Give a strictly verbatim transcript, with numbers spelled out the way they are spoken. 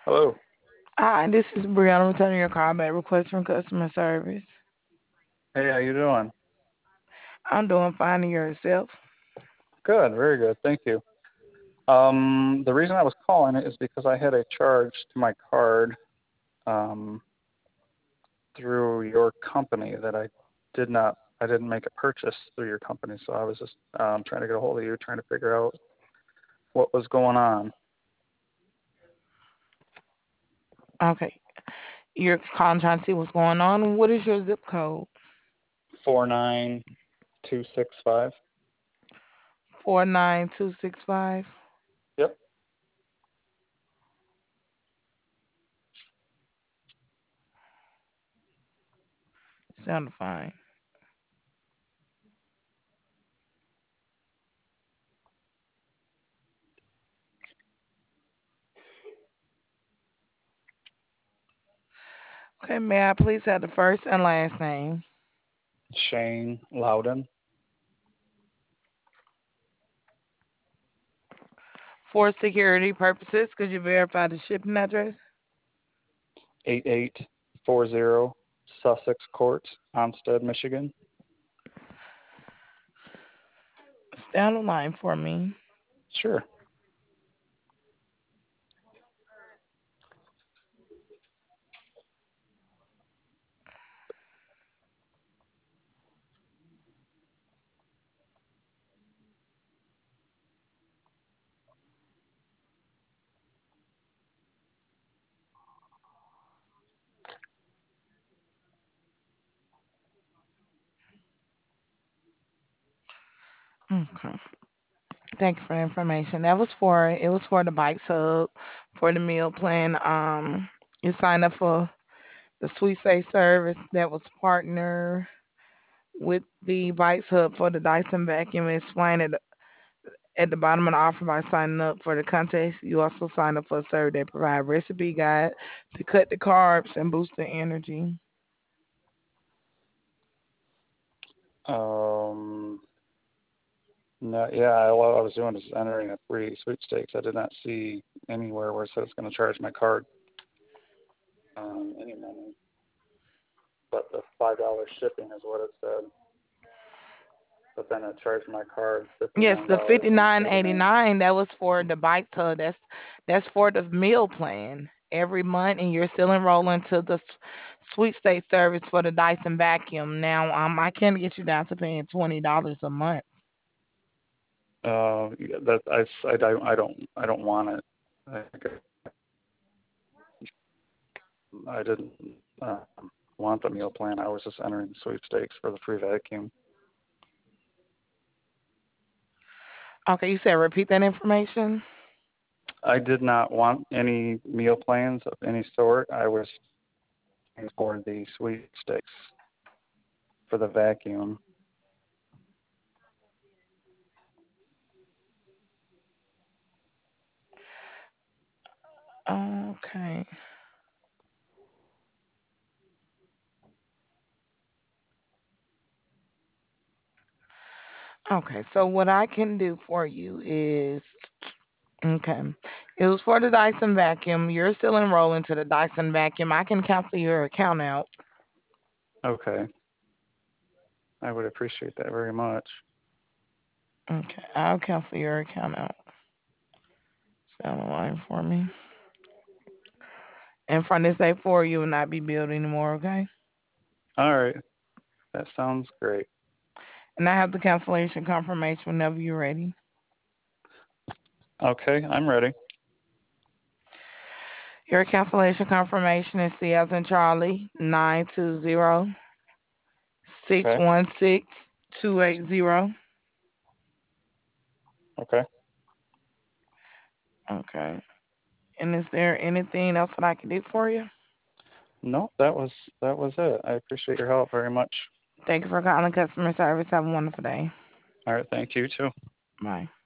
Hello. Hi, this is Brianna returning your call back request from customer service. Hey, how you doing? I'm doing fine and yourself. Good, very good. Thank you. Um, the reason I was calling is because I had a charge to my card um, through your company that I did not, I didn't make a purchase through your company, so I was just um, trying to get a hold of you, trying to figure out what was going on. Okay. You're calling trying to see what's going on. What is your zip code? Four nine two six five. four nine two six five. Yep. Sound fine. Okay, may I please have the first and last name? Shane Loudon, For security purposes, could you verify the shipping address? eight eight four zero Sussex Court, Onstead, Michigan. Stay on the line for me. Sure. Okay. Thank you for the information. That was for it was for the bike hub for the meal plan. Um you signed up for the Sweet Say service that was partner with the Vice Hub for the Dyson vacuum. Explain it at the bottom of the offer by signing up for the contest. You also sign up for a survey that provide recipe guide to cut the carbs and boost the energy. Um, No, yeah, I, what I was doing is entering a free sweepstakes. I did not see anywhere where it said it's going to charge my card um, any money, but the five dollars shipping is what it said. But then it charged my card fifty Yes, nine the dollars fifty and nine eighty eighty nine. nine that was for the Bike Hub. That's that's for the meal plan every month, and you're still enrolling to the s- sweet state service for the Dyson vacuum. Now, um, I can get you down to paying twenty dollars a month. Uh, yeah, that I, I, don't- I don't I don't want it. I, I didn't uh, want the meal plan. I was just entering the sweepstakes for the free vacuum. Okay, you said repeat that information. I did not want any meal plans of any sort. I was for the sweepstakes for the vacuum. Okay. Okay, so what I can do for you is okay. It was for the Dyson vacuum. You're still enrolling to the Dyson vacuum. I can cancel your account out. Okay. I would appreciate that very much. Okay, I'll cancel your account out. Stay on the line for me. And from this day forward, you will not be billed anymore, okay? All right. That sounds great. And I have the cancellation confirmation whenever you're ready. Okay, I'm ready. Your cancellation confirmation is C as in Charlie, nine two zero six Okay. one six two eight zero. Okay. Okay. And is there anything else that I can do for you? No, that was that was it. I appreciate your help very much. Thank you for calling customer service. Have a wonderful day. All right, thank you too. Bye.